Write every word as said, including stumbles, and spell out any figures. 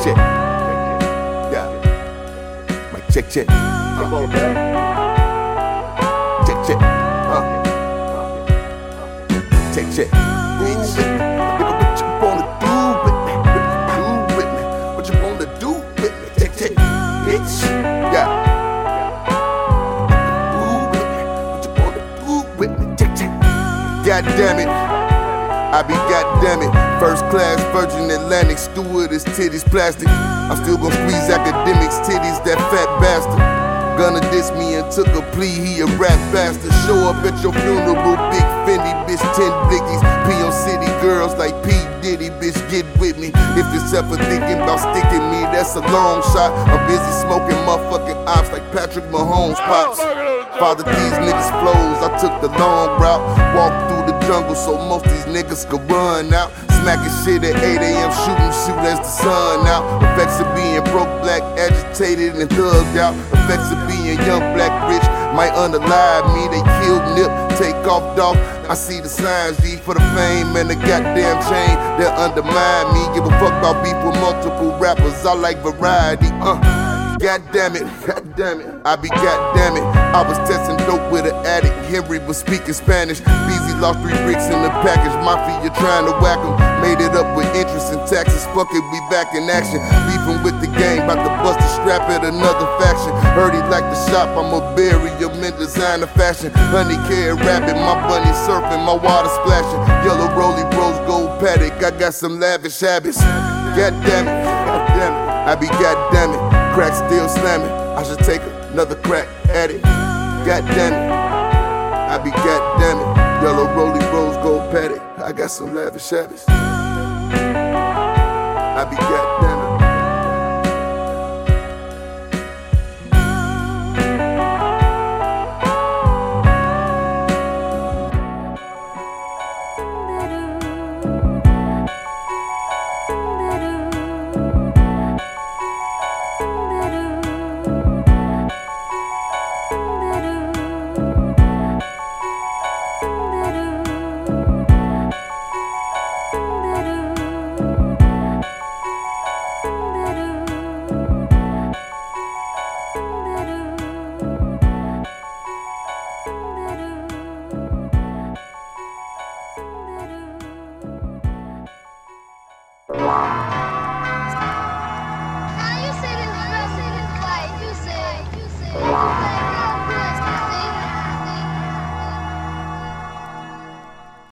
check. Yeah. Mic check, check. Come on, man. Check, check. Uh. Check, check. Bitch. Nigga, what you wanna do with me? What you do with me? What you wanna do with me? Check, check. Bitch. Yeah. Do with me. What you wanna do with me? Check, check. God damn it. I be goddamn it, first class Virgin Atlantic, stewardess, titties plastic. I'm still gon' squeeze academics, titties, that fat bastard. Gonna diss me and took a plea, he a rap bastard. Show up at your funeral, big Fendi, bitch, ten blickies. P on City girls like P. Diddy, bitch, get with me. If it's ever thinking about sticking me, that's a long shot. I'm busy smoking motherfucking ops like Patrick Mahomes pops. Father these niggas flows, I took the long route. Walked through the jungle so most these niggas could run out. Smacking shit at eight A M, shooting shoot as the sun out. Effects of being broke, black, agitated and thugged out. Effects of being young, black, rich, might unalive me. They killed Nip, take off dog. I see the signs, G, for the fame and the goddamn chain that undermine me. Give a fuck about beef with multiple rappers, I like variety, uh. God damn it, god damn it, I be goddamn it. I was testing dope with an addict, Henry was speaking Spanish. Beezy lost three bricks in the package, Mafia trying to whack him. Made it up with interest and taxes, fuck it, we back in action. Beefing with the gang, bout to bust a strap at another faction. Heard he like the shop, I'ma bury him in designer fashion. Honey carrot rabbit, my bunny surfing, my water splashing. Yellow rolly rose gold paddock, I got some lavish habits. God damn it, god damn it, I be goddamn it. Crack still slamming, I should take another crack at it. God damn it, I be goddamn it. Yellow rolly rose gold paddock, I got some lavish habits. I be goddamn it.